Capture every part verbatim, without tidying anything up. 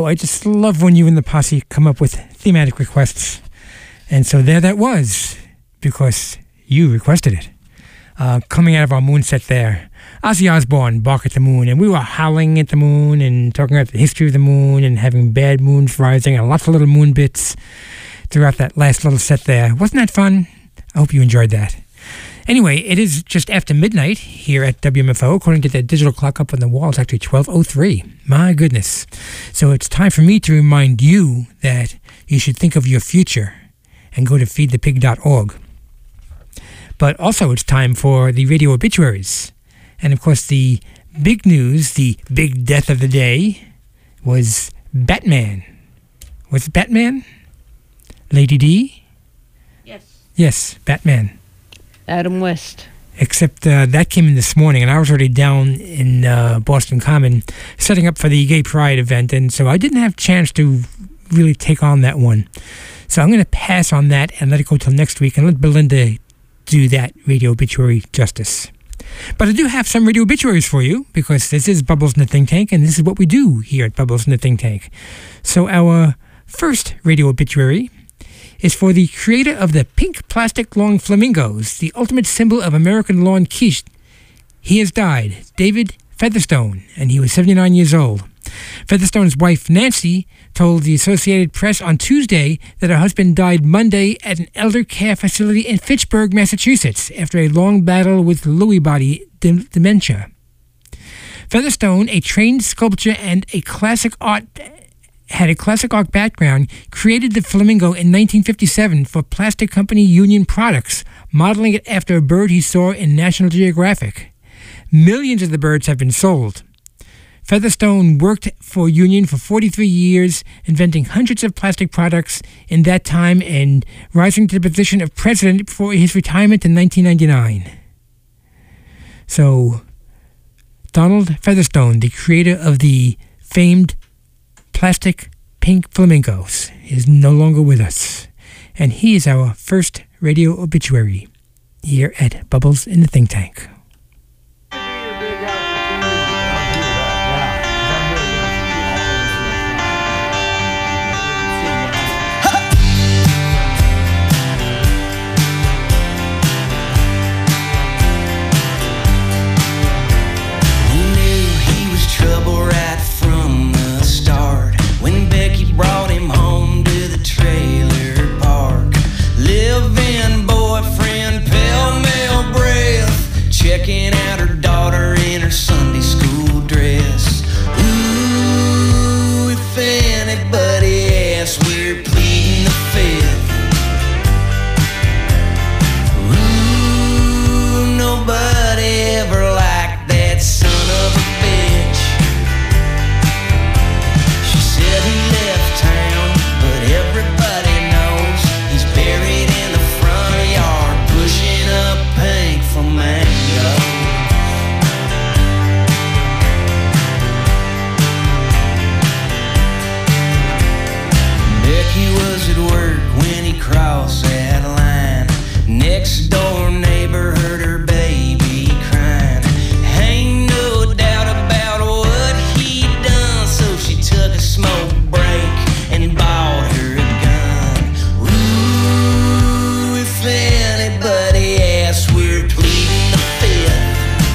I just love when you and the posse come up with thematic requests. And so there that was, because you requested it. Uh, coming out of our moon set there, Ozzy Osbourne, Bark at the Moon. And we were howling at the moon and talking about the history of the moon and having bad moons rising and lots of little moon bits throughout that last little set there. Wasn't that fun? I hope you enjoyed that. Anyway, it is just after midnight here at W M F O. According to that digital clock up on the wall, it's actually twelve oh three. My goodness. So it's time for me to remind you that you should think of your future and go to feed the pig dot org. But also it's time for the radio obituaries. And of course the big news, the big death of the day, was Batman. Was it Batman? Lady D? Yes. Yes, Batman. Adam West. Except uh, that came in this morning, and I was already down in uh, Boston Common setting up for the Gay Pride event, and so I didn't have a chance to really take on that one. So I'm going to pass on that and let it go till next week and let Belinda do that radio obituary justice. But I do have some radio obituaries for you, because this is Bubbles in the Think Tank, and this is what we do here at Bubbles in the Think Tank. So our first radio obituary is for the creator of the pink plastic lawn flamingos, the ultimate symbol of American lawn quiche. He has died, David Featherstone, and he was seventy-nine years old. Featherstone's wife, Nancy, told the Associated Press on Tuesday that her husband died Monday at an elder care facility in Fitchburg, Massachusetts, after a long battle with Lewy body de- dementia. Featherstone, a trained sculptor and a classic art had a classic art background, created the flamingo in nineteen fifty-seven for plastic company Union Products, modeling it after a bird he saw in National Geographic. Millions of the birds have been sold. Featherstone worked for Union for forty-three years, inventing hundreds of plastic products in that time and rising to the position of president before his retirement in nineteen ninety-nine. So, Donald Featherstone, the creator of the famed plastic pink flamingos, is no longer with us. And he is our first radio obituary here at Bubbles in the Think Tank. Brought him home to the trailer park. Live-in boyfriend, pell-mell breath, checking out her daughter in her Sunday school dress. Ooh, if anybody asks, we're pleading the fifth. Ooh, nobody ever liked that son of a bitch. She said he left town, but everybody knows he's buried in the front yard, pushing up pink flamingo. Becky was at work when he crossed that line. Next door neighbor heard her baby crying. Ain't no doubt about what he done, so she took a smoke break and bought her a gun. Ooh, if anybody asks, we're pleading the fifth.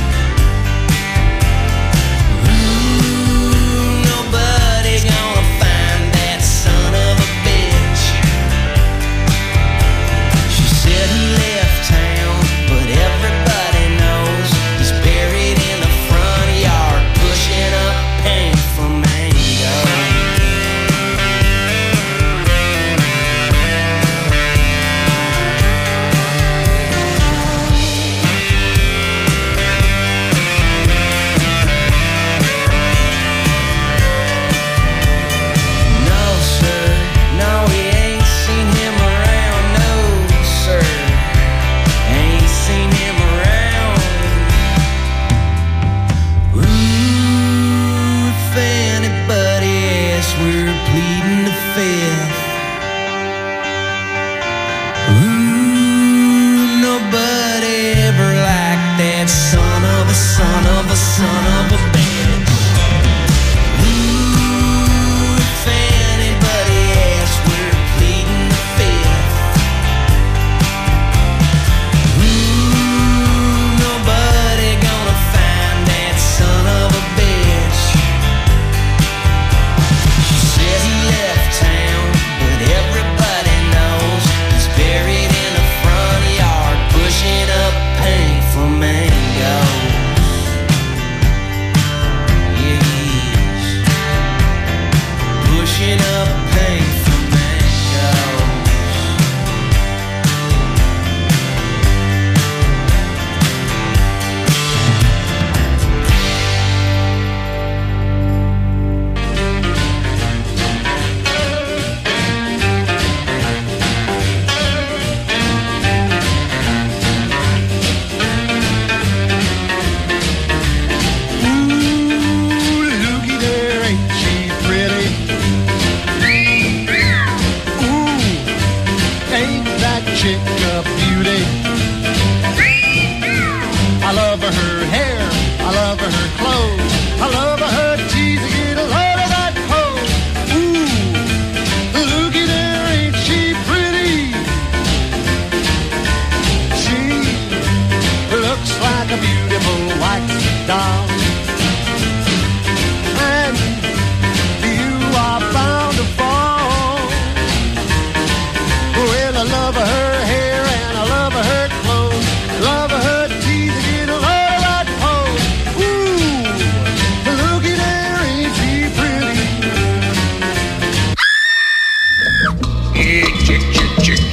Ooh, nobody gonna find that son of a bitch. She said he left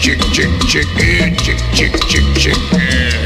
chick, chick, chick, yeah, chick, chick, chick, chick, yeah.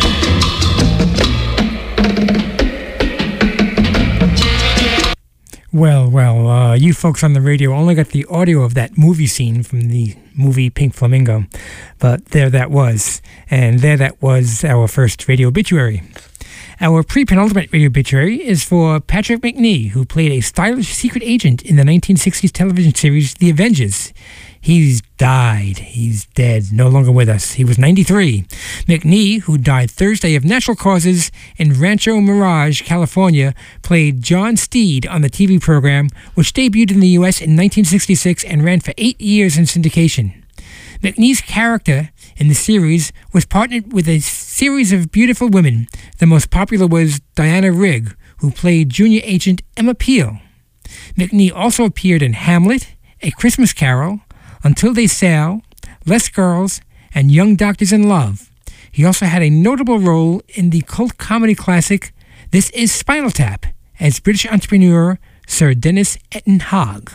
Well, well, uh, you folks on the radio only got the audio of that movie scene from the movie Pink Flamingo. But there that was. And there that was our first radio obituary. Our pre-penultimate radio obituary is for Patrick Macnee, who played a stylish secret agent in the nineteen sixties television series The Avengers. He's died. He's dead. No longer with us. He was ninety-three. Macnee, who died Thursday of natural causes in Rancho Mirage, California, played John Steed on the T V program, which debuted in the U S in nineteen sixty-six and ran for eight years in syndication. Macnee's character in the series was partnered with a series of beautiful women. The most popular was Diana Rigg, who played junior agent Emma Peel. Macnee also appeared in Hamlet, A Christmas Carol, Until They Sail, Less Girls, and Young Doctors in Love. He also had a notable role in the cult comedy classic This Is Spinal Tap as British entrepreneur Sir Dennis Ettenhage.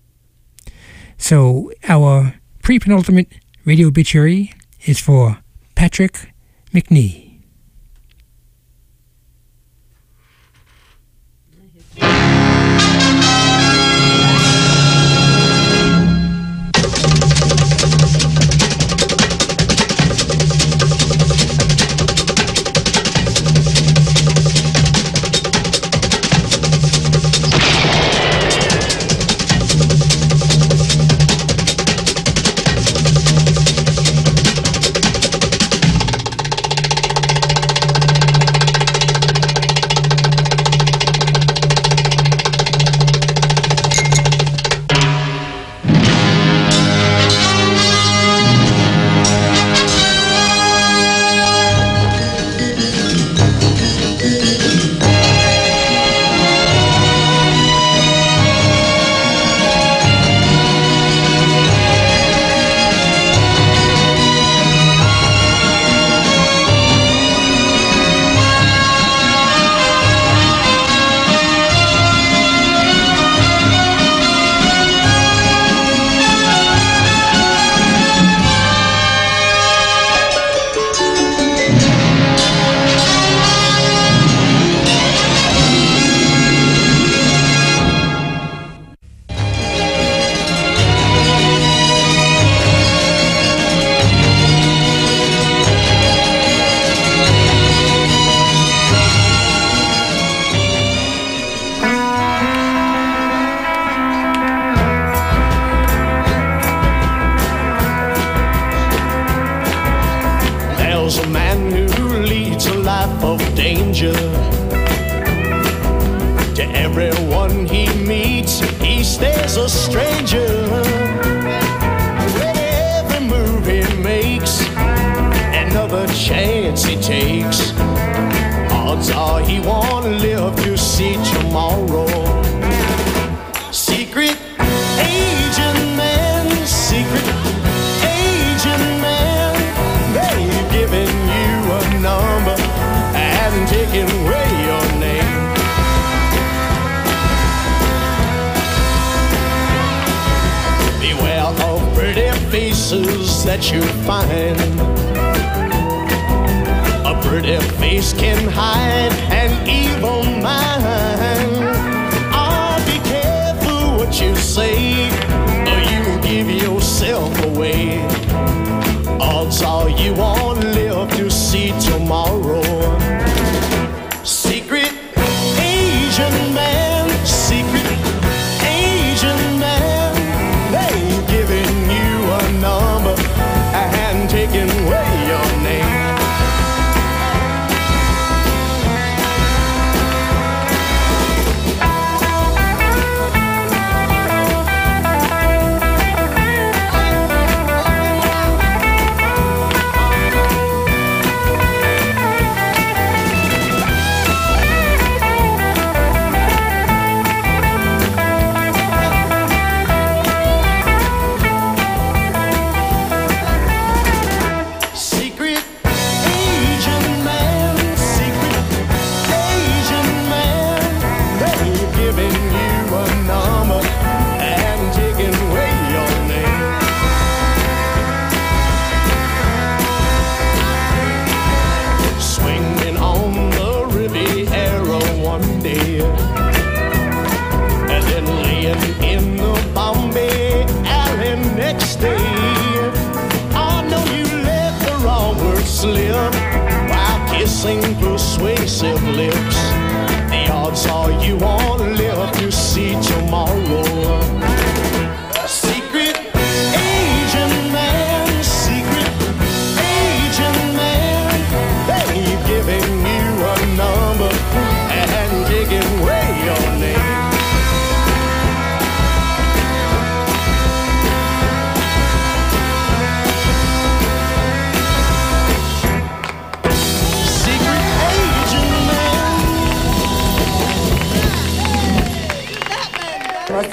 So our pre-penultimate radio obituary is for Patrick Macnee. That you find a pretty face can hide an evil mind. Oh, be careful what you say, or you will give yourself away. Odds are you won't live to see tomorrow. Secret Asian man, secret Asian man, they've given you a number and taking away your name.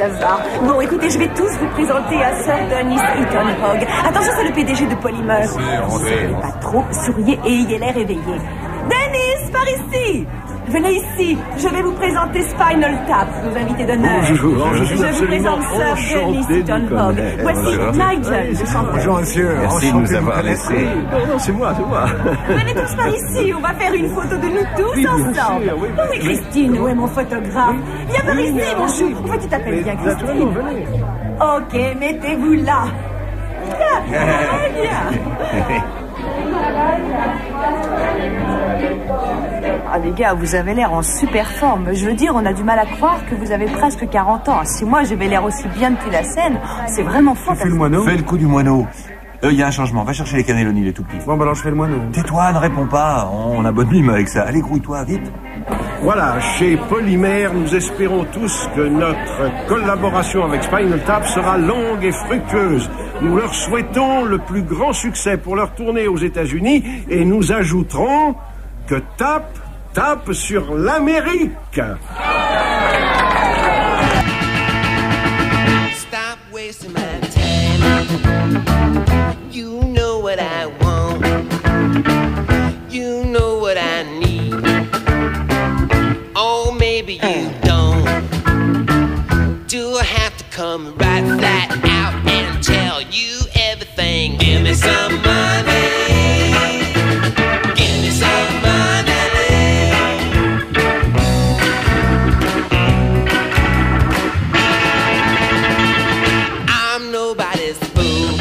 ça va. Bon, écoutez, je vais tous vous présenter à Sir Dennis Eaton Hogg. Attention, c'est le P D G de Polymer. Souriez pas trop, souriez et ayez l'air éveillé. Dennis, par ici! Venez ici, je vais vous présenter Spinal Tap, nos invités d'honneur. Bonjour, je suis je vous absolument présente Sir Dennis enchanté de Eaton vous Hogg. connaître. Voici Nigel, le chanteur. Bonjour monsieur. Merci de nous avoir laissés. Non, non, c'est moi, c'est moi. Venez tous par ici, on va faire une photo de nous tous Oui, bien ensemble. sûr, oui, bien oui, sûr. Christine, où est mon photographe? Viens par ici, mon chou. Pourquoi tu t'appelles bien Naturellement, Christine? venez. Ok, mettez-vous là. Bien, très bien. Ah les gars, vous avez l'air en super forme. Je veux dire, on a du mal à croire que vous avez presque quarante ans. Si moi j'avais l'air aussi bien depuis la scène, c'est vraiment fantastique. Fais le moineau. Fais le coup du moineau. Il euh, y a un changement. Va chercher les cannelloni, les tout petits. Bon, ben alors je fais le moineau. Tais-toi, ne réponds pas. On a bonne mime avec ça. Allez, grouille-toi, vite. Voilà, chez Polymère, nous espérons tous que notre collaboration avec Spinal Tap sera longue et fructueuse. Nous leur souhaitons le plus grand succès pour leur tournée aux États-Unis et nous ajouterons que Tap tape sur l'Amérique. Stop wasting my time. You know what I want. You know what I need. Oh, maybe you don't. Do I have to come right flat out and tell you everything? Give me some money. Give me some money. I'm nobody's fool.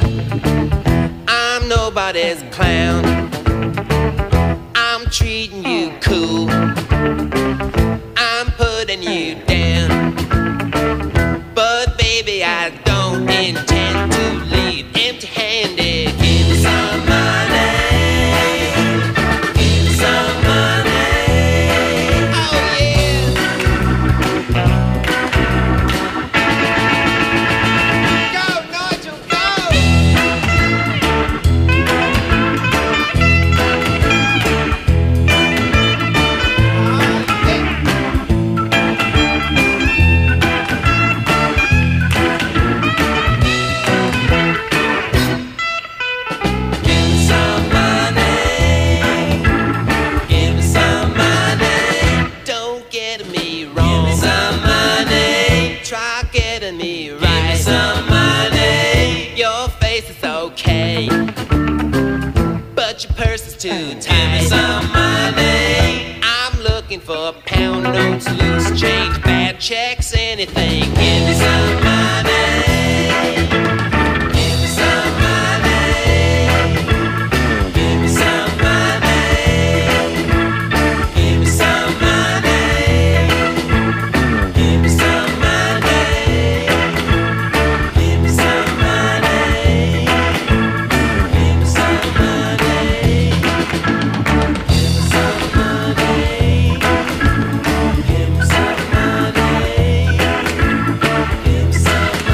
I'm nobody's clown. I'm treating you cool. I'm putting you down. But baby, I don't intend to leave empty-handed. Give me some money. Give me some money. Oh yeah. Go, Nigel, go. Give me some money. Give me some money. Don't get me wrong. Give me some money. Try getting me right. Give me some money. Your face is okay, but your purse is too tight. Give me some money. I'm looking for pound notes, loose change, bad checks, anything. Give me some money. Give me some money. Give me some money. Give me some money. Give me some money. Give me some money. Give me some money. Give me some money. Give me some money. Give me some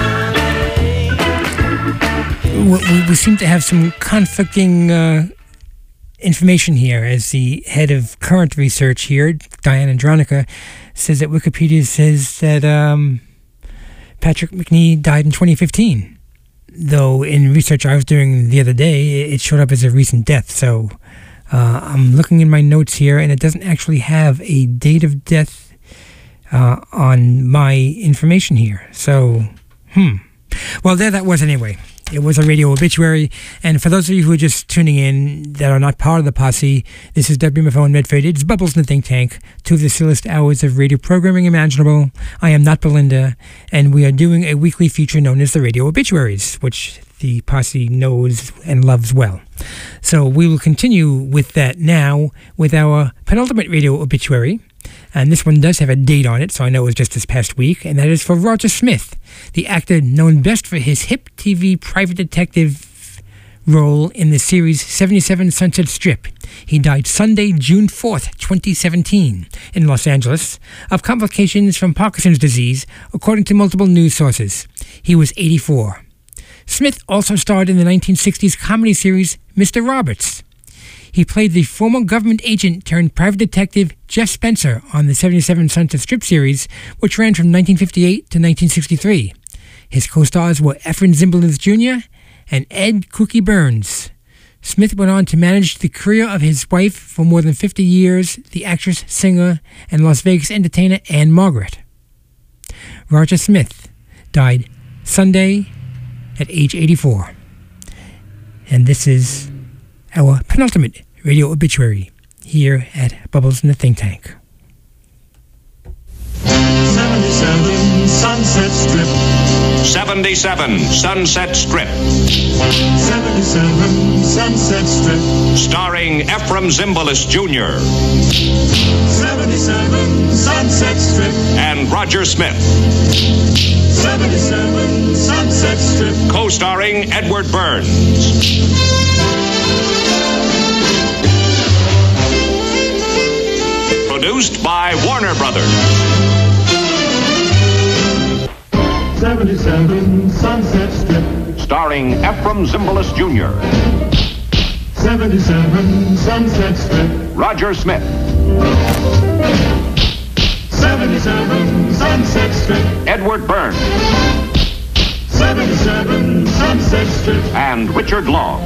money. We, we- we seem to have some conflicting uh, information here, as the head of current research here, Diane Andronica, says that Wikipedia says that um, Patrick McNee died in twenty fifteen. Though in research I was doing the other day, it showed up as a recent death. So uh, I'm looking in my notes here, and it doesn't actually have a date of death uh, on my information here. So, hmm. Well, there that was anyway. It was a radio obituary. And for those of you who are just tuning in that are not part of the posse, this is W M F O in Medford. It's Bubbles in the Think Tank, two of the silliest hours of radio programming imaginable. I am not Belinda, and we are doing a weekly feature known as the Radio Obituaries, which the posse knows and loves well. So we will continue with that now with our penultimate radio obituary. And this one does have a date on it, so I know it was just this past week, and that is for Roger Smith, the actor known best for his hip T V private detective role in the series seventy-seven Sunset Strip. He died Sunday, June fourth, twenty seventeen, in Los Angeles, of complications from Parkinson's disease, according to multiple news sources. He was eighty-four. Smith also starred in the nineteen sixties comedy series Mister Roberts. He played the former government agent turned private detective Jeff Spencer on the seventy-seven Sunset Strip series, which ran from nineteen fifty-eight to nineteen sixty-three. His co-stars were Efren Zimbalist Junior and Ed Cookie Burns. Smith went on to manage the career of his wife for more than fifty years, the actress, singer, and Las Vegas entertainer Anne Margaret. Roger Smith died Sunday at age eighty-four. And this is our penultimate radio obituary here at Bubbles in the Think Tank. seventy-seven Sunset Strip. seventy-seven Sunset Strip. seventy-seven Sunset Strip. Starring Efrem Zimbalist Junior seventy-seven Sunset Strip. And Roger Smith. seventy-seven Sunset Strip. Co-starring Edward Burns. Produced by Warner Brothers. seventy-seven Sunset Strip. Starring Efrem Zimbalist Junior seventy-seven Sunset Strip. Roger Smith. seventy-seven Sunset Strip. Edward Burns. seventy-seven Sunset Strip. And Richard Long.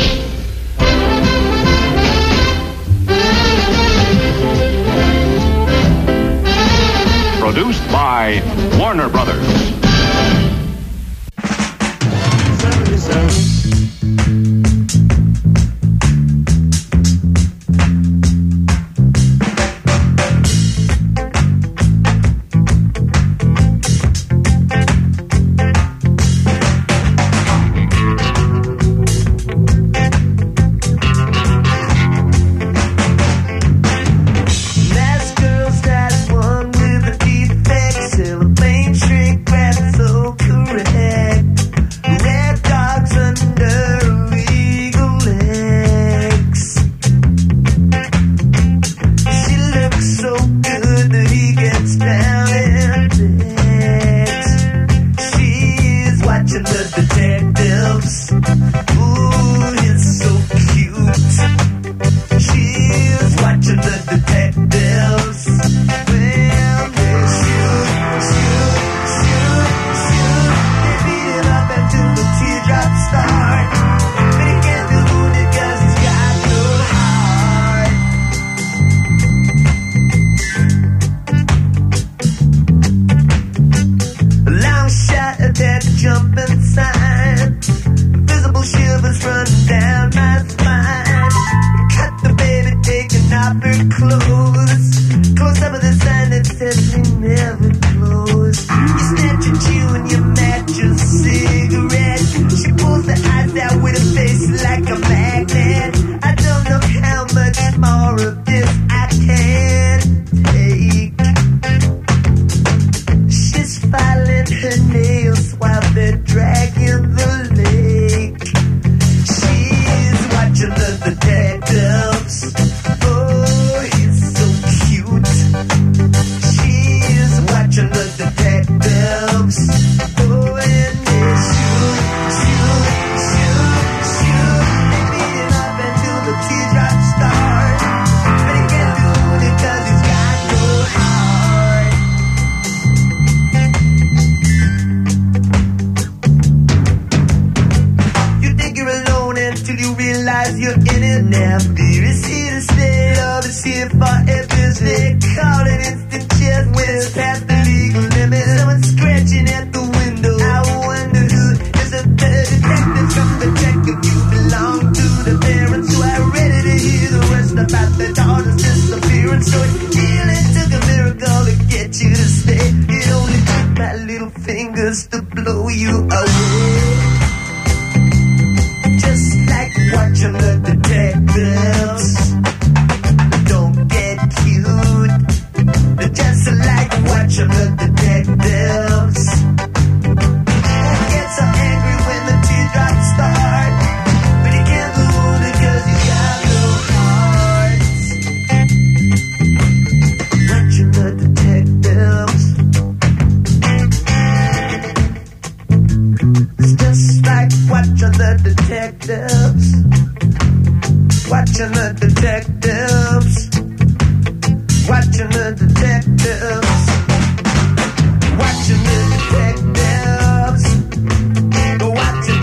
Produced by Warner Brothers. Watching the detectives. Watching the detectives. Watching the detectives. Watching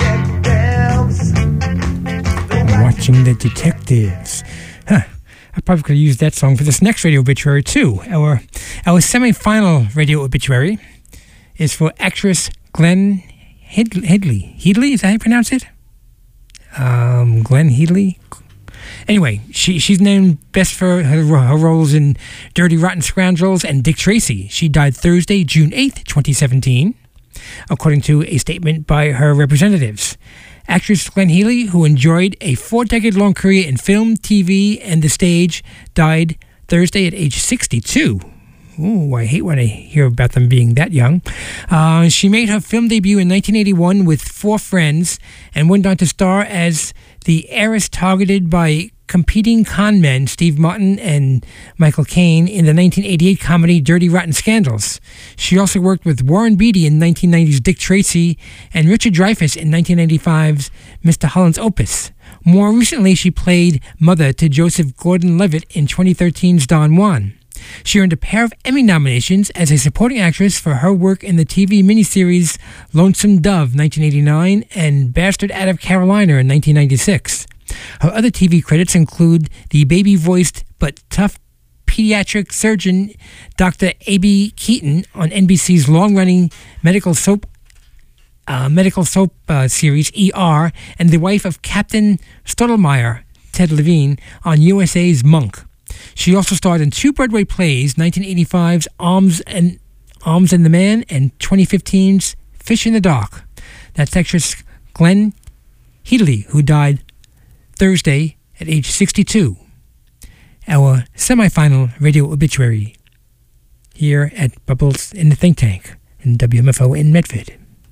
the detectives. Watching the detectives. Huh. I probably could use that song for this next radio obituary too. Our our semi-final radio obituary is for actress Glenn Hid- Headley. Headley, is that how you pronounce it? Um, Glenn Headley. Anyway, she she's named best for her, her roles in Dirty Rotten Scoundrels and Dick Tracy. She died Thursday, June eighth, twenty seventeen, according to a statement by her representatives. Actress Glenn Headley, who enjoyed a four-decade-long career in film, T V, and the stage, died Thursday at age sixty-two. Ooh, I hate when I hear about them being that young. Uh, she made her film debut in nineteen eighty-one with Four Friends and went on to star as the heiress targeted by competing con men Steve Martin and Michael Caine in the nineteen eighty-eight comedy Dirty Rotten Scandals. She also worked with Warren Beatty in nineteen ninety's Dick Tracy and Richard Dreyfuss in nineteen ninety-five's Mister Holland's Opus. More recently, she played mother to Joseph Gordon-Levitt in twenty thirteen's Don Juan. She earned a pair of Emmy nominations as a supporting actress for her work in the T V miniseries Lonesome Dove nineteen eighty-nine and Bastard Out of Carolina in nineteen ninety-six. Her other T V credits include the baby-voiced but tough pediatric surgeon Doctor A B Keaton on N B C's long-running medical soap uh, medical soap uh, series E R, and the wife of Captain Stottlemyre, Ted Levine, on U S A's Monk. She also starred in two Broadway plays, nineteen eighty-five's Arms and Arms and the Man and twenty fifteen's Fish in the Dark. That's actress Glenn Headley, who died Thursday at age sixty-two. Our semi-final radio obituary here at Bubbles in the Think Tank in W M F O in Medford.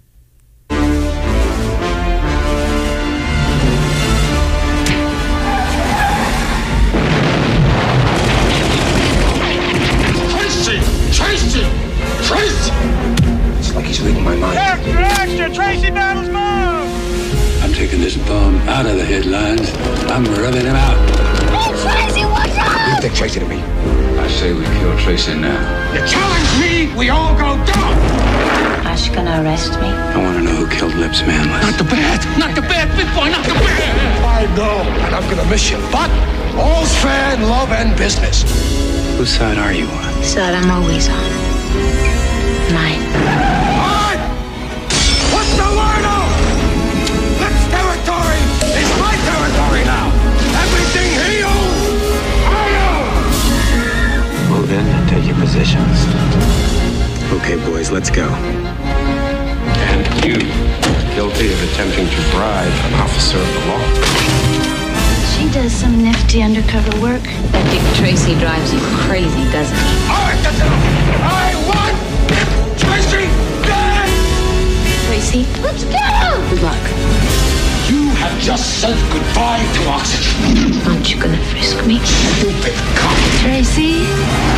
Tracy! Tracy! Tracy! It's like he's reading my mind. Extra, extra! Tracy Battles mom! I'm taking this bum out of the headlines. I'm rubbing him out. Hey, Tracy, watch out! You take Tracy to me. I say we kill Tracy now. You challenge me, we all go down! Are you gonna arrest me? I want to know who killed Lips Manless. Not the bad! Not the bad, big boy, not the bad! I know, and I'm gonna miss you, but all's fair in love and business. Whose side are you on? The side I'm always on. Mine. What? What's the word out? Lips territory is my territory now. Everything he owns, I own. Move in and take your positions. Okay, boys, let's go. And you, guilty of attempting to bribe an officer of the law. She does some nifty undercover work. That Dick Tracy drives you crazy, doesn't he? All right, that's enough. I want Tracy dead! Tracy, let's go! Good luck. You have just said goodbye to oxygen. Aren't you gonna frisk me? Stupid cop. Tracy?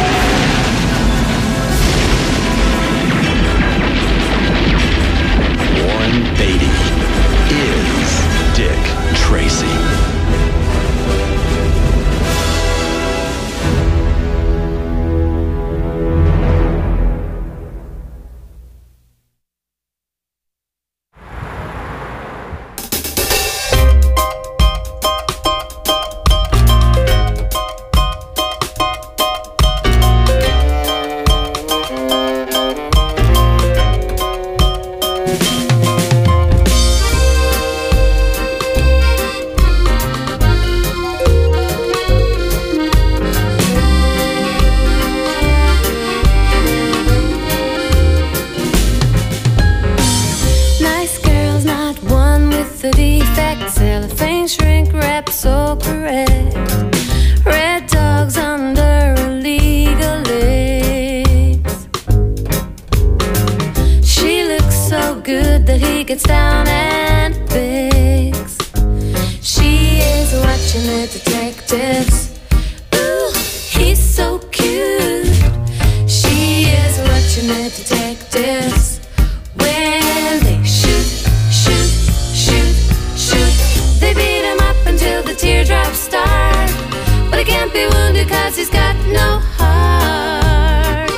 Warren Beatty is Dick Tracy. Teardrops stop. be wounded cause he's got no heart.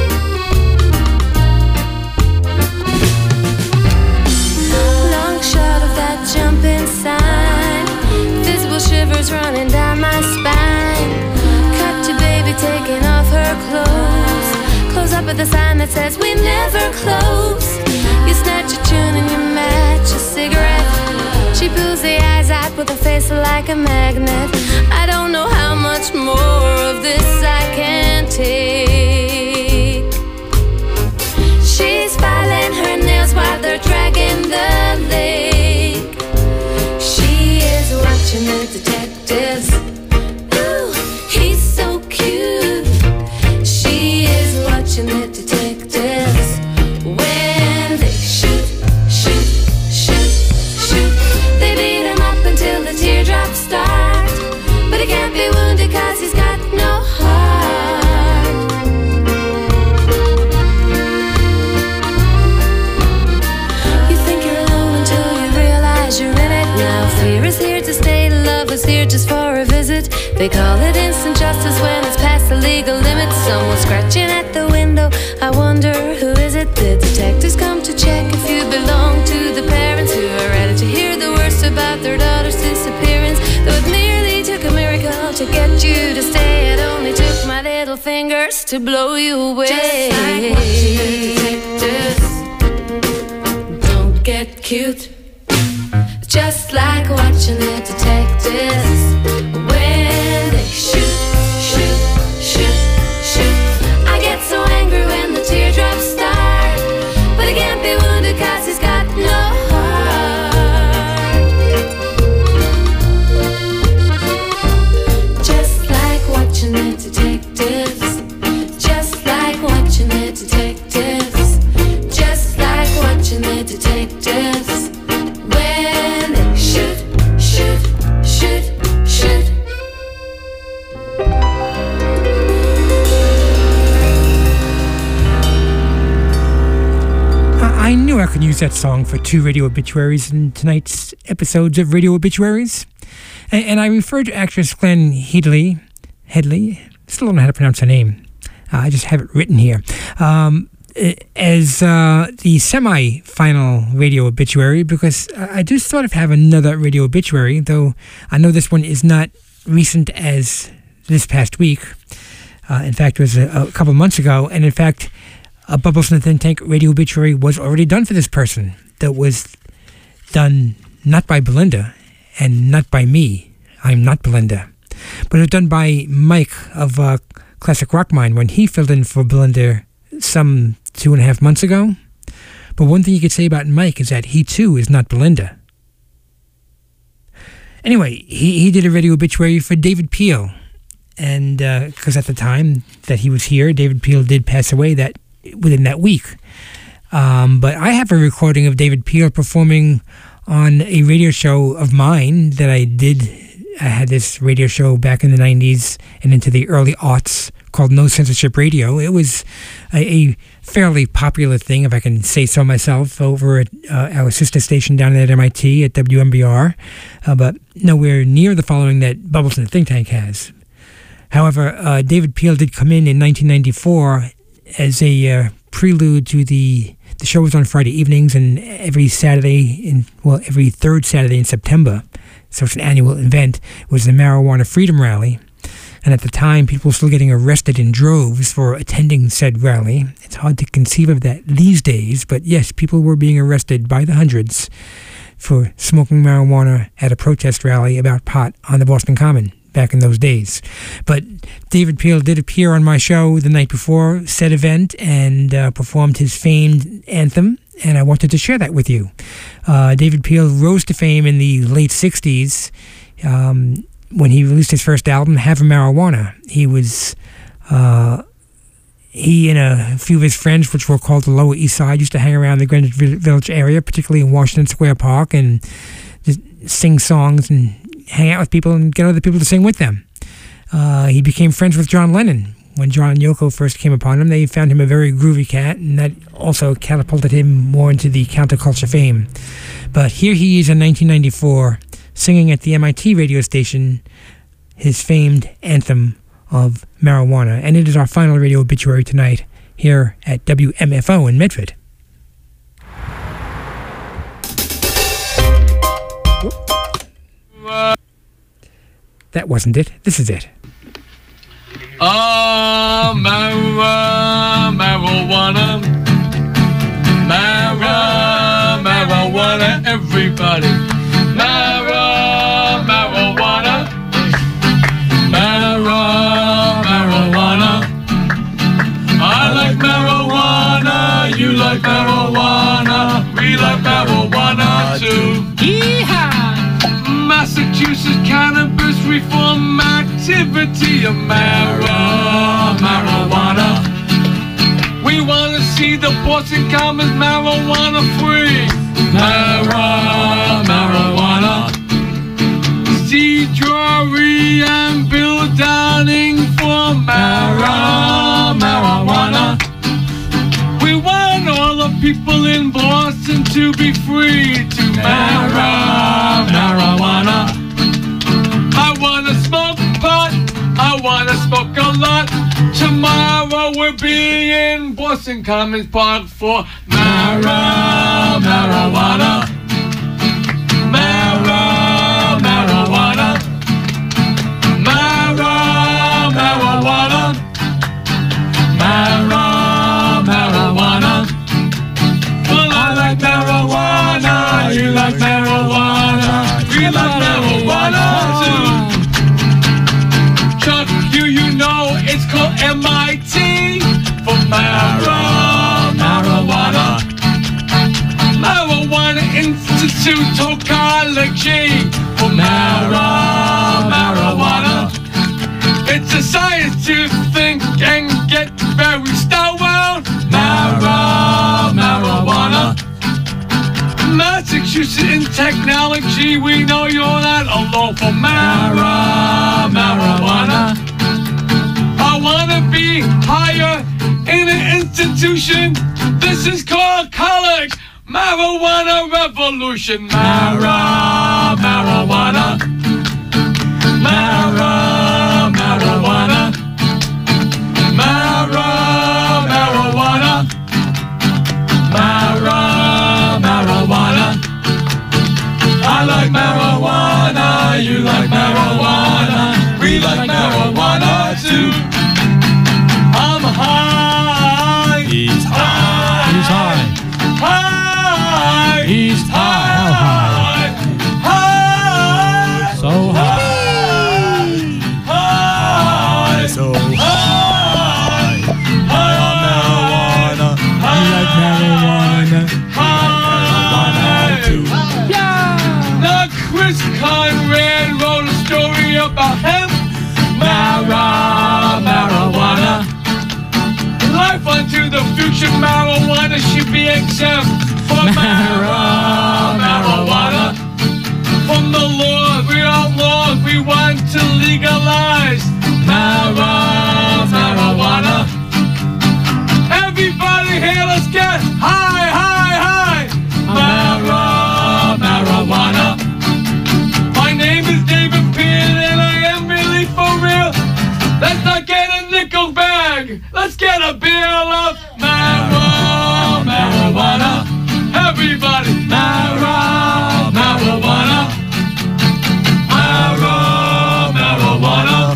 Long shot of that jumping sign, visible shivers running down my spine. Cut to baby taking off her clothes, close up at the sign that says we never close. You snatch a tune and you match a cigarette. She pulls the eyes out with a face like a magnet. I don't know how much more of this I can take. She's filing her nails while they're dragging the lake. She is watching the detectives. Ooh, he's so cute. She is watching the detectives. When they shoot, shoot, shoot, shoot, they beat him up until the teardrops start. But he can't be wounded cause he's got no heart. You think you're alone until you realize you're in it now. Fear is here to stay, love is here just for a visit. They call it instant justice when it's past the legal limits. Someone scratching at the window, I wonder who is it? The detectives come to check if you belong to the parents who are ready to hear the worst about their daughter's disappearance. Though it nearly took a miracle to get you to stay, it only took my little fingers to blow you away. Just like watching the detectives don't get cute. Just like watching the detectives when they shoot, shoot, shoot, shoot. I get so angry when the teardrops start, but he can't be wounded cause he's got no heart. Just like watching the detectives. Just like watching the detectives. Just like watching the detectives when they shoot, shoot, shoot, shoot. I knew I could use that song for two radio obituaries in tonight's episodes of Radio Obituaries. And, and I referred to actress Glenn Headley. Headley? Still don't know how to pronounce her name. Uh, I just have it written here. Um, as uh, the semi-final radio obituary, because I do sort of have another radio obituary, though I know this one is not recent as this past week. Uh, in fact, it was a, a couple months ago. And in fact, a Bubbles in the Think Tank radio obituary was already done for this person. That was done not by Belinda and not by me. I'm not Belinda. But it was done by Mike of uh, Classic Rock Mind when he filled in for Belinda some two and a half months ago. But one thing you could say about Mike is that he too is not Belinda. Anyway, he, he did a radio obituary for David Peel. And because uh, at the time that he was here, David Peel did pass away that within that week. Um, but I have a recording of David Peel performing on a radio show of mine that I did. I had this radio show back in the nineties and into the early aughts called No Censorship Radio. It was a, a fairly popular thing, if I can say so myself, over at uh, our sister station down at M I T at W M B R, uh, but nowhere near the following that Bubbles in the Think Tank has. However, uh, David Peel did come in in nineteen ninety-four as a uh, prelude to the the show was on Friday evenings and every Saturday in well every third Saturday in September, so it's an annual event, was the Marijuana Freedom Rally. And at the time, people were still getting arrested in droves for attending said rally. It's hard to conceive of that these days, but yes, people were being arrested by the hundreds for smoking marijuana at a protest rally about pot on the Boston Common back in those days. But David Peel did appear on my show the night before said event and uh, performed his famed anthem, and I wanted to share that with you. Uh, David Peel rose to fame in the late sixties um, when he released his first album, Have a Marijuana. He was... Uh, He and a few of his friends, which were called the Lower East Side, used to hang around the Greenwich Village area, particularly in Washington Square Park, and just sing songs and hang out with people and get other people to sing with them. Uh, he became friends with John Lennon. When John and Yoko first came upon him, they found him a very groovy cat, and that also catapulted him more into the counterculture fame. But here he is in nineteen ninety-four, singing at the M I T radio station his famed anthem of marijuana. And it is our final radio obituary tonight here at W M F O in Medford. That wasn't it. This is it. Ah, marijuana, marijuana, marijuana, marijuana, everybody. Marijuana, marijuana, marijuana, marijuana. I like marijuana, you like marijuana, we like marijuana too. Yeehaw! Massachusetts Cannabis Reform Activity of marijuana, marijuana. We want to see the Boston Commons marijuana free. Marijuana, marijuana. Steve Drury and Bill Downing for marijuana, marijuana. We want all the people in Boston to be free to marijuana, marijuana. I wanna smoke pot, I wanna smoke a lot. Tomorrow we'll be in Boston Commons Park for marijuana, marijuana. Marijuana, marijuana. Marijuana, marijuana. Marijuana, marijuana. Well, I like marijuana, you like marijuana, we like marijuana too. Chuck, you, you know it's called M I T for marijuana, marijuana. Marijuana Institute Tocology for marijuana, marijuana. It's a science to think and get very stoned. Marijuana, marijuana. Massachusetts in technology, we know you're not alone for marijuana, marijuana. I wanna be higher in an institution. This is called college. Marijuana revolution. Marijuana, marijuana. Marijuana, marijuana. Marijuana, marijuana. Marijuana, marijuana. I like marijuana, you like marijuana, we like marijuana too. I'm high. He's high. He's high. High. He's high. High. High. So high. High. So high. High on marijuana. You like marijuana. Marijuana too. Now Chris Conrad wrote a story about him. Marijuana, marijuana. Life unto the future, marijuana should be exempt for marijuana, marijuana. From the Lord, we outlawed, we want to legalize marijuana, marijuana. Everybody here, let's get high, high, high. Marijuana, marijuana. My name is David Pin and I am really for real. Let's not get a nickel bag. Let's get a bill of marijuana, marijuana. Everybody, marijuana, marijuana. Marijuana, marijuana.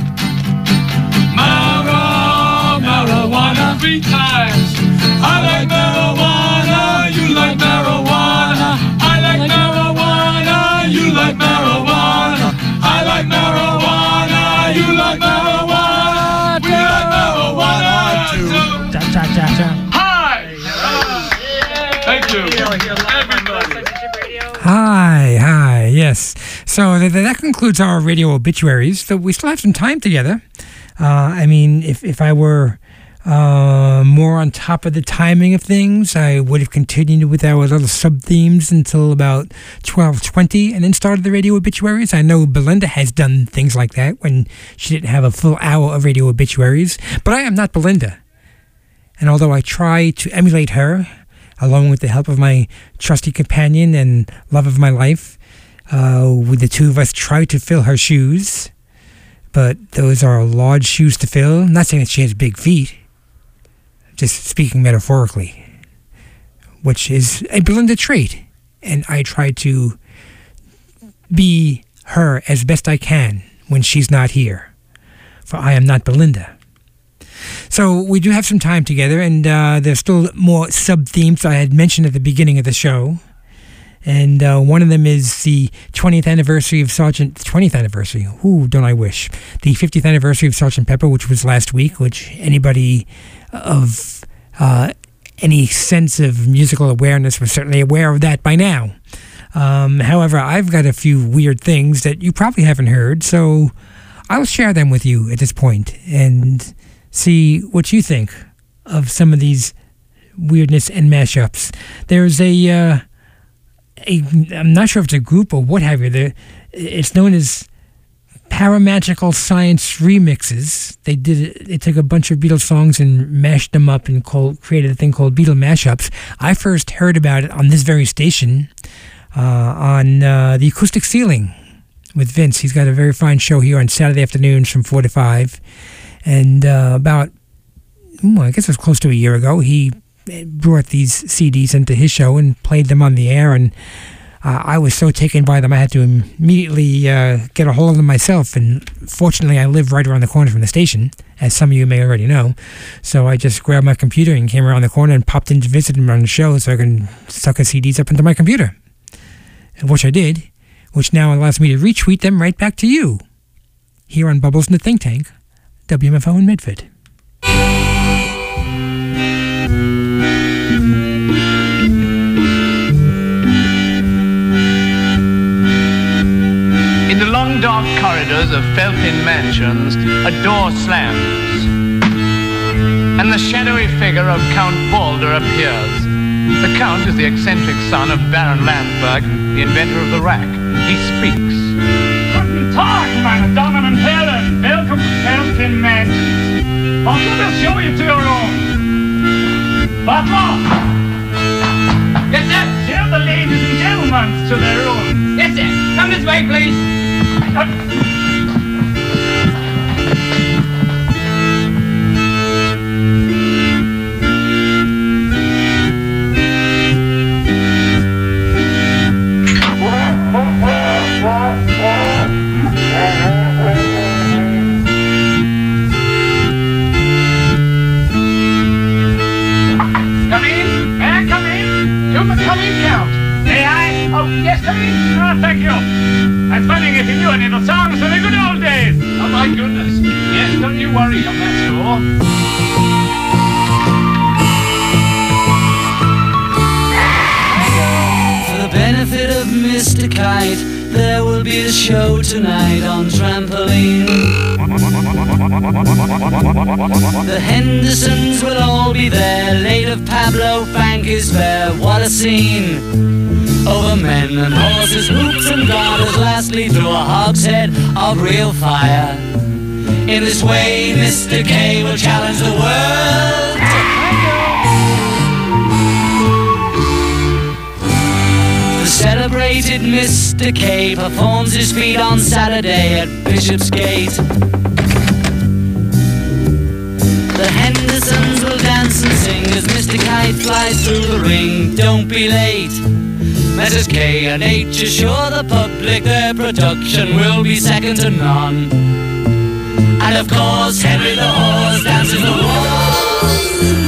Marijuana, marijuana. Three times. I like marijuana, you like marijuana. I like marijuana, you like marijuana. I like marijuana, you like marijuana. We like marijuana too. Cha cha cha cha. Hi. Thank you. Everybody. Hi, hi, yes. So th- that concludes our radio obituaries. So we still have some time together. Uh, I mean, if, if I were uh, more on top of the timing of things, I would have continued with our little sub-themes until about twelve twenty and then started the radio obituaries. I know Belinda has done things like that when she didn't have a full hour of radio obituaries, but I am not Belinda. And although I try to emulate her, along with the help of my trusty companion and love of my life, uh, with the two of us try to fill her shoes, but those are large shoes to fill. I'm not saying that she has big feet, just speaking metaphorically, which is a Belinda trait. And I try to be her as best I can when she's not here, for I am not Belinda. So we do have some time together, and uh, there's still more sub-themes I had mentioned at the beginning of the show. And uh, one of them is the twentieth anniversary of Sergeant... twentieth anniversary? Ooh, don't I wish. The fiftieth anniversary of Sergeant Pepper, which was last week, which anybody of uh, any sense of musical awareness was certainly aware of that by now. Um, however, I've got a few weird things that you probably haven't heard, so I'll share them with you at this point and see what you think of some of these weirdness and mashups. There's a... Uh, A, I'm not sure if it's a group or what have you. There, it's known as Paramagical Science Remixes. They did. They took a bunch of Beatles songs and mashed them up and called, created a thing called Beatle Mashups. I first heard about it on this very station uh, on uh, the Acoustic Ceiling with Vince. He's got a very fine show here on Saturday afternoons from four to five. And uh, about, ooh, I guess it was close to a year ago, he brought these C Ds into his show and played them on the air, and uh, I was so taken by them I had to immediately uh, get a hold of them myself. And fortunately I live right around the corner from the station, as some of you may already know, so I just grabbed my computer and came around the corner and popped in to visit him on the show so I can suck his C Ds up into my computer, which I did, which now allows me to retweet them right back to you here on Bubbles in the Think Tank, W M F O in Medford. In the long dark corridors of Felpin Mansions, a door slams, and the shadowy figure of Count Balder appears. The Count is the eccentric son of Baron Landsberg, the inventor of the rack. He speaks. Guten Tag, meine Damen und Herren. Welcome to Felpin Mansions. Butler will show you to your room. Butler! Yes, sir? Show the ladies and gentlemen to their rooms. Yes, sir. Come this way, please. Come in. May I come in? You may come in, Count. May I? Oh, yes, come in. Oh, thank you. I was wondering if you knew any of the songs from the good old days. Oh, my goodness. Yes, don't you worry on that score. For the benefit of Mister Kite, there will be a show tonight on trampoline. The Hendersons will all be there. Late of Pablo, Frank is fair. What a scene! Over men and horses, hoops and garters, lastly through a hogshead of real fire. In this way, Mister K will challenge the world. The celebrated Mister K performs his feat on Saturday at Bishopsgate. The Hendersons will dance and sing as Mister Kite flies through the ring. Don't be late. Messrs K and H assure the public their production will be second to none. And of course Henry the Horse dances the waltz.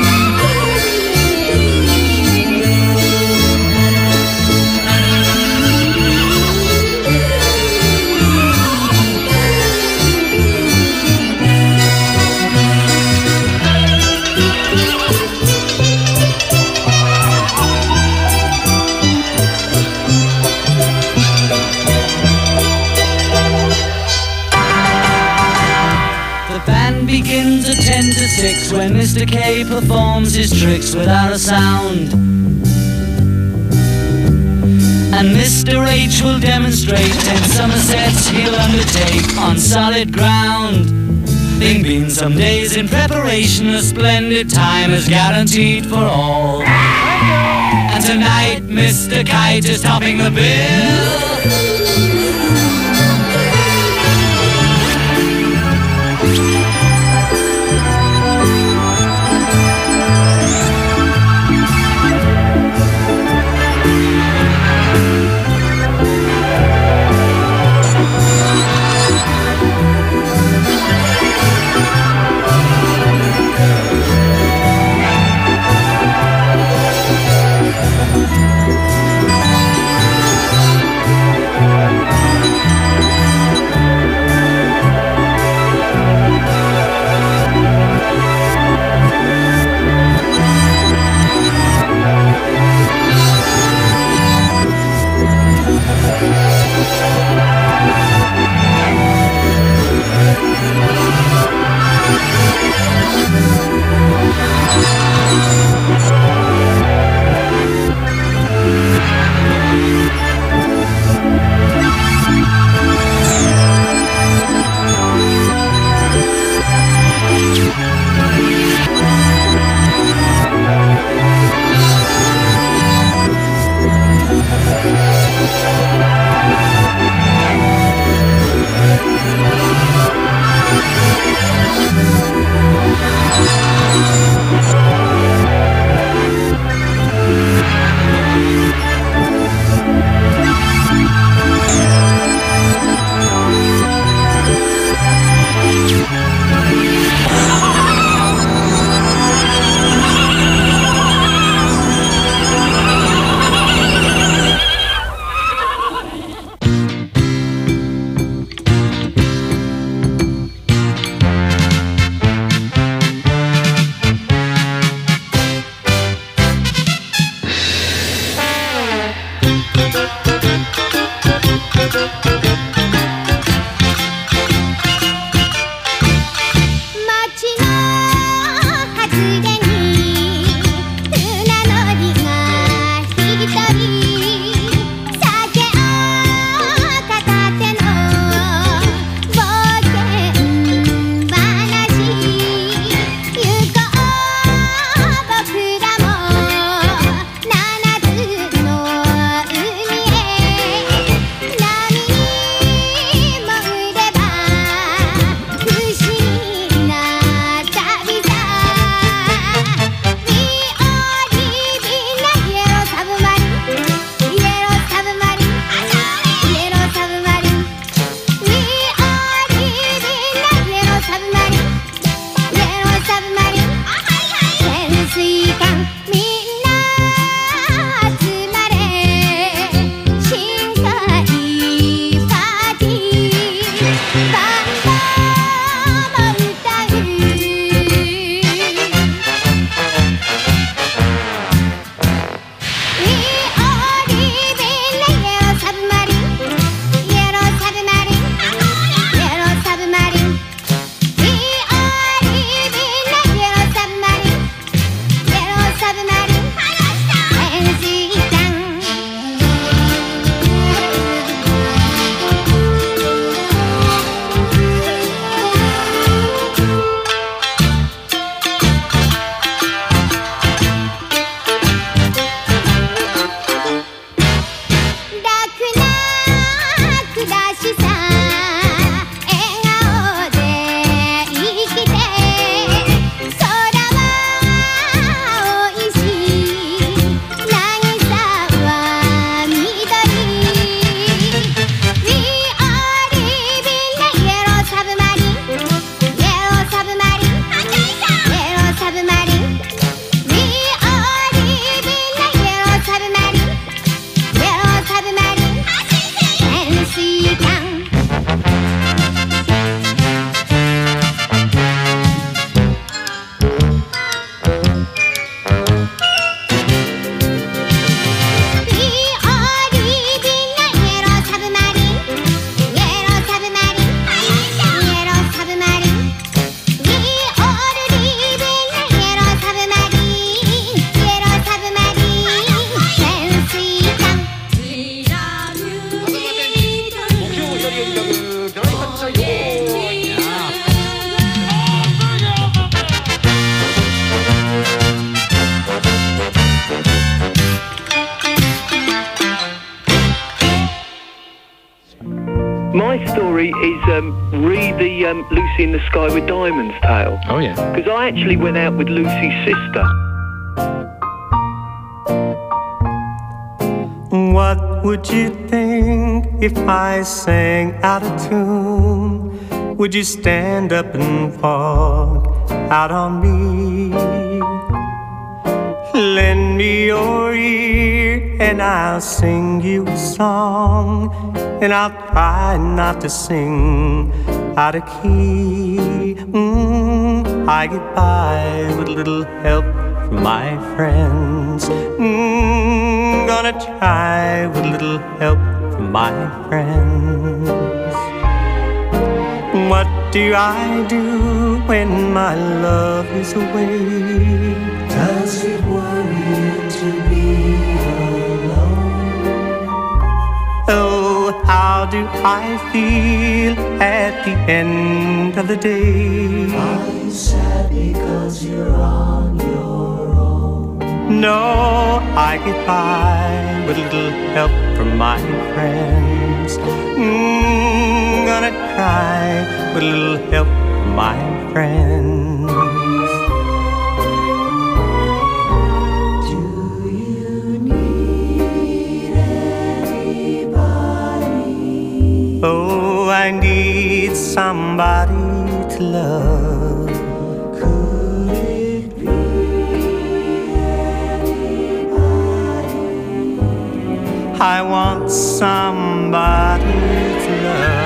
Begins at ten to six when Mister K performs his tricks without a sound. And Mister H will demonstrate ten Somersets he'll undertake on solid ground. Thing been some days in preparation, a splendid time is guaranteed for all. And tonight Mister Kite is topping the bill. My story is um, read the um, Lucy in the Sky with Diamonds tale. Oh, yeah. Because I actually went out with Lucy's sister. What would you think if I sang out of tune? Would you stand up and walk out on me? Lend me your ear and I'll sing you a song, and I'll try not to sing out of key. Mm, I get by with a little help from my friends. Mm, gonna try with a little help from my friends. What do I do when my love is away? Does it worry you to be alone? Oh, how do I feel at the end of the day? Are you sad because you're on your own? No, I get by with a little help from my friends. Mm, gonna cry with a little help from my friends. Do you need anybody? Oh, I need somebody to love. Could it be anybody? I want somebody to love.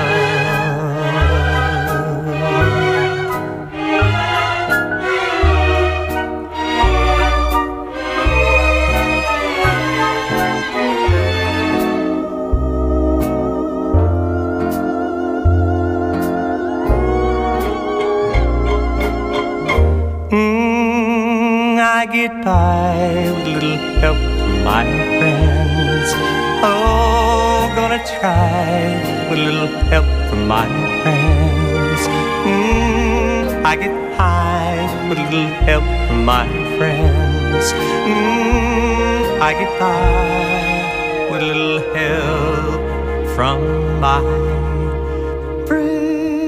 Mm, I get by with a little help from my friends. Oh, gonna try with a little help from my friends. Mm, I get high with a little help from my friends. Mm, I get by with a little help from my friends.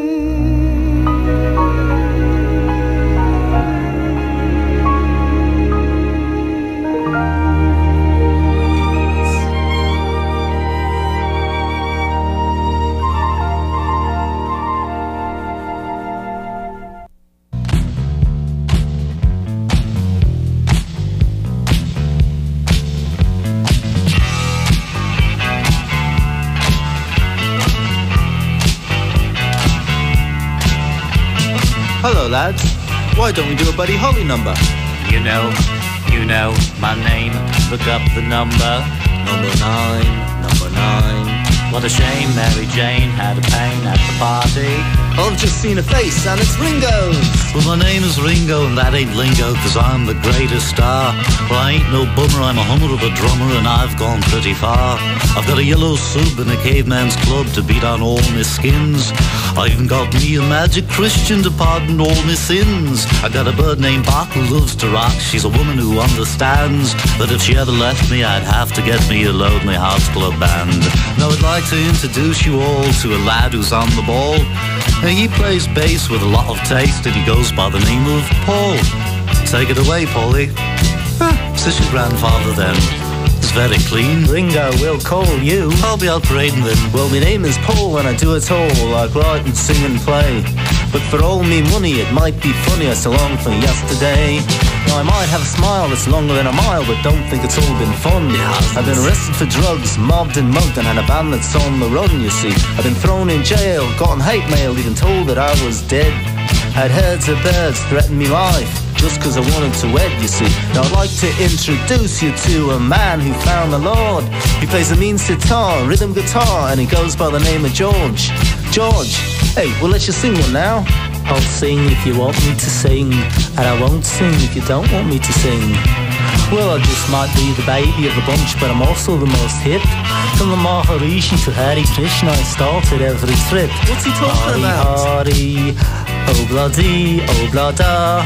Hello, lads. Why don't we do a Buddy Holly number? You know, you know my name. Look up the number. Number nine, number nine. What a shame Mary Jane had a pain at the party. I've just seen a face and it's Ringo. Well, my name is Ringo and that ain't lingo, cause I'm the greatest star. Well, I ain't no bummer, I'm a hummer of a drummer and I've gone pretty far. I've got a yellow sub and a caveman's club to beat on all my skins. I even got me a magic Christian to pardon all my sins. I got a bird named Bach who loves to rock. She's a woman who understands that if she ever left me, I'd have to get me a Lonely Hearts Club band. Now I'd like to introduce you all to a lad who's on the ball. And he plays bass with a lot of taste and he goes by the name of Paul. Take it away, Paulie. Ah, is this your grandfather then? It's very clean. Ringo, we'll call you. I'll be out parading then. Well, my name is Paul and I do it all. I write and sing and play. But for all me money, it might be funny I still long for yesterday. Now I might have a smile that's longer than a mile, but don't think it's all been fun. I've been arrested for drugs, mobbed and mugged, and had a band that's on the run, you see. I've been thrown in jail, gotten hate mail, even told that I was dead. Had herds of birds threaten me life, just cause I wanted to wed, you see. Now I'd like to introduce you to a man who found the Lord. He plays a mean sitar, rhythm guitar, and he goes by the name of George. George, hey, we'll let you sing one now. I'll sing if you want me to sing, and I won't sing if you don't want me to sing. Well, I just might be the baby of the bunch, but I'm also the most hip. From the Maharishi to Hare Krishna, I started every trip. What's he talking Hari, about? Hari, oh bloody, oh blada.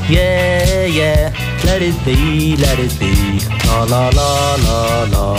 Yeah, yeah, let it be, let it be. La la la la la.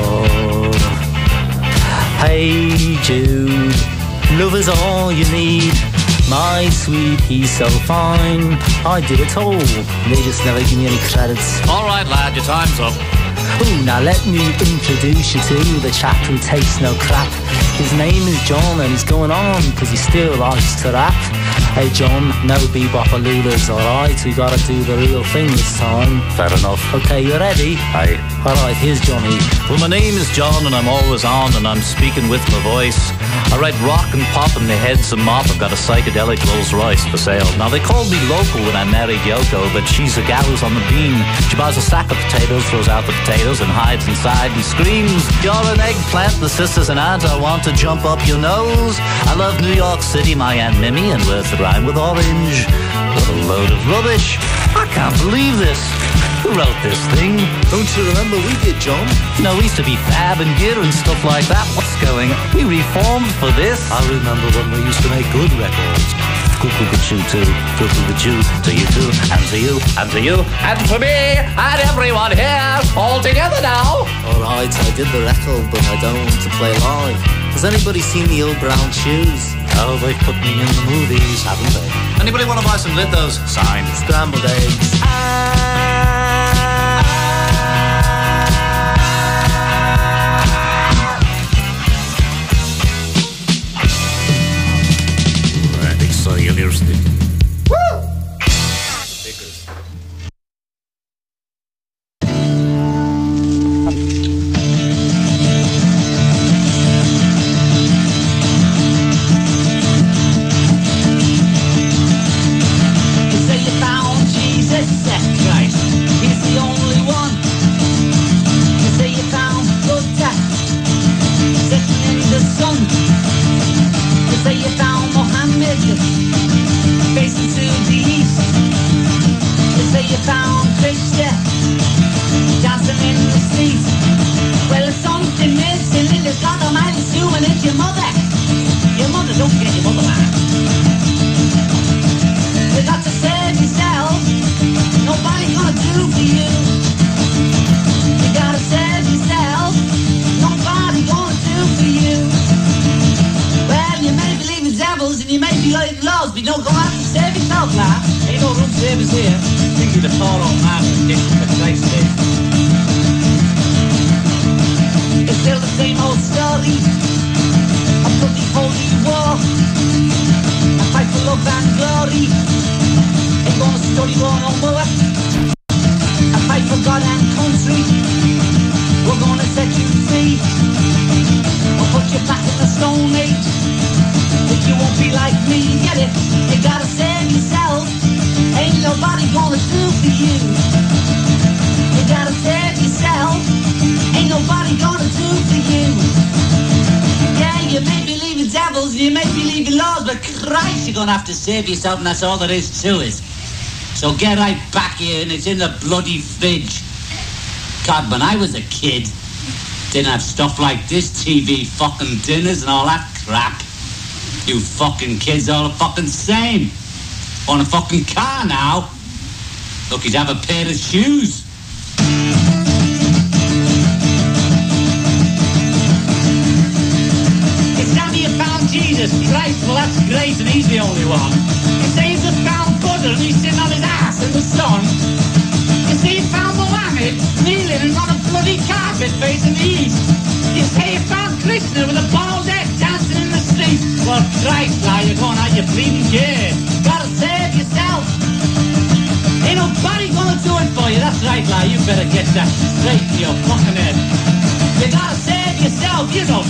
Hey Jude, love is all you need. My sweet, he's so fine. I did it all, they just never give me any credits. Alright lad, your time's up. Ooh, now let me introduce you to the chap who takes no crap. His name is John and he's going on because he still likes to rap. Hey John, no bebop-a-lula's alright, we gotta do the real thing this time. Fair enough. Okay, you ready? Aye. Alright, here's Johnny. Well, my name is John and I'm always on and I'm speaking with my voice. I write rock and pop and my head's a mop. I've got a psychedelic Rolls Royce for sale. Now they called me local when I married Yoko, but she's a gal who's on the beam. She buys a sack of potatoes, throws out the potatoes and hides inside and screams, "You're an eggplant, the sisters and aunt, I want to jump up your nose. I love New York City, my Aunt Mimi, and words that rhyme with orange." What a load of rubbish. I can't believe this. Who wrote this thing? Don't you remember we did, John? No, we used to be Fab and Gear and stuff like that. What's going on? We reformed for this. I remember when we used to make good records. Cuckoo-ca-choo too, cuckoo-ca-choo, to you too, and to you, and to you, and to me, and everyone here, all together now. Alright, I did the record, but I don't want to play live. Has anybody seen the old brown shoes? Oh, they've put me in the movies, haven't they? Anybody want to buy some Lithos? Signed. Scrambled eggs. Ready, so you'll hear stick. Woo! Stickers. To save yourself, and that's all there is to it. So get right back here, and it's in the bloody fridge. God, when I was a kid, didn't have stuff like this, T V fucking dinners and all that crap. You fucking kids all the fucking same. On a fucking car now. Lucky to have a pair of shoes. Jesus Christ, well that's great and he's the only one. You say you just found Buddha and he's sitting on his ass in the sun. You say you found Mohammed kneeling and on a bloody carpet facing the east. You say you found Krishna with a bald head dancing in the street. Well Christ, now you're going out your bleeding gear. Gotta save yourself. Ain't nobody gonna do it for you. That's right, lad, you better get that straight to your fucking head. You gotta save yourself, you know.